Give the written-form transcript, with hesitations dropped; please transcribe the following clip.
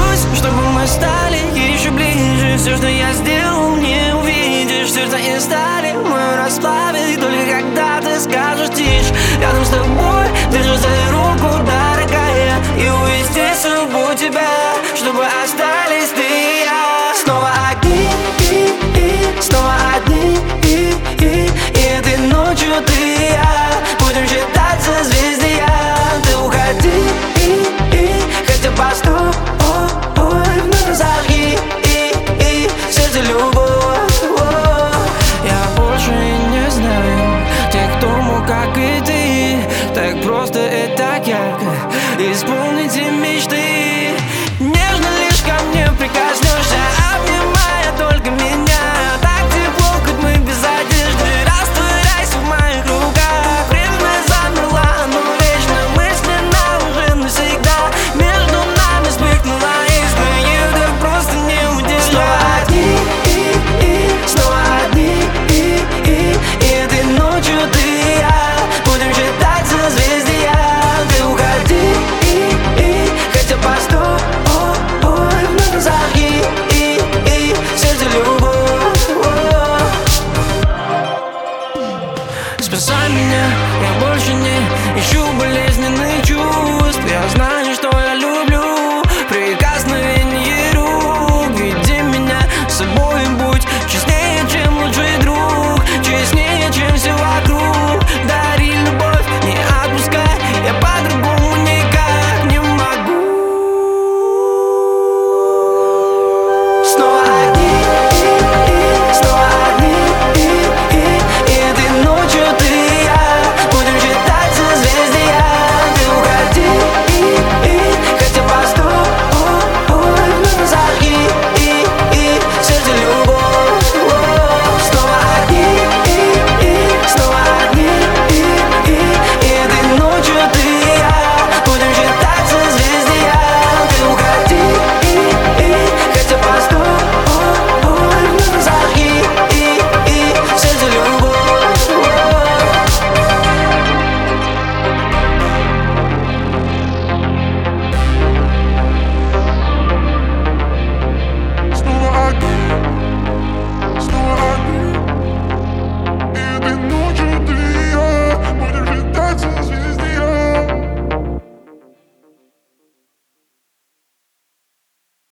молюсь, чтобы мы стали еще ближе. Все, что я сделал, не увидишь. Сердце и стали мы расплавить, только когда ты скажешь тише. Рядом с тобой держу за руку, дорогая, и увести судьбу тебя, чтобы остались ты и я. Снова одни, снова одни, и этой ночью ты и я будем считать созвездия. Ты уходи, хотя поступь, вновь зажги, сердце любовь. Я больше не знаю тех, кто мог, как и ты, так просто и так ярко исполните мечты. Нежно лишь ко мне прикоснешься, обнимая только меня. Так тепло, хоть мы без одежды, растворяйся в моих руках. Время замерло, но вечно мысленно уже навсегда. Между нами вспыхнула искра, ее так просто не удержать. Снова одни, снова одни, и этой ночью ты и я будем считать созвездия. Ты уходи, хотя поступь, вновь зажги, сердце любовь. Спасай меня, я больше не ищу более.